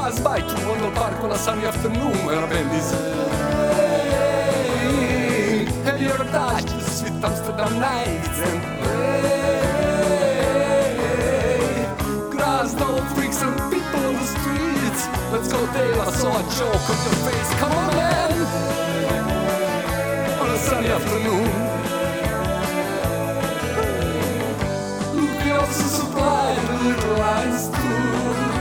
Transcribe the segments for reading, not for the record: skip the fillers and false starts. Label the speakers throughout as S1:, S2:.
S1: pass by to Wonder Park on a sunny afternoon when a band is playing, have you ever touched the sweet Amsterdam nights and play? Grass, no freaks and people on the streets. Let's go there, I saw a joke on your face. Come on, man! On a sunny afternoon, look, we also supply the little lines too.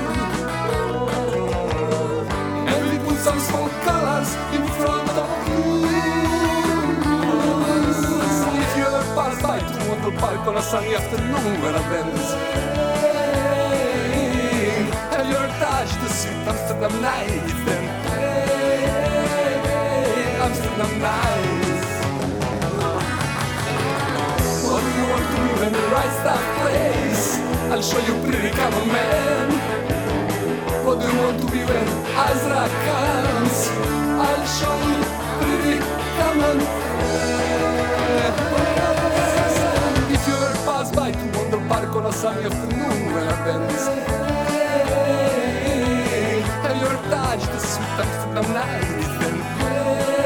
S1: And we put some small colors in front of you. If you ever pass by to Wonder Park on a sunny afternoon when a band is playing, have you ever touched the sweet Amsterdam nights then play Amsterdam nights? What do you want to do when the right stuff plays? I'll show you pretty, come on man. What do you want to be when Azra comes? I'll show you pretty, come on. If you ever pass by to Wonder Park on a sunny afternoon when a band is playing, have you ever touched the sweet Amsterdam nights then play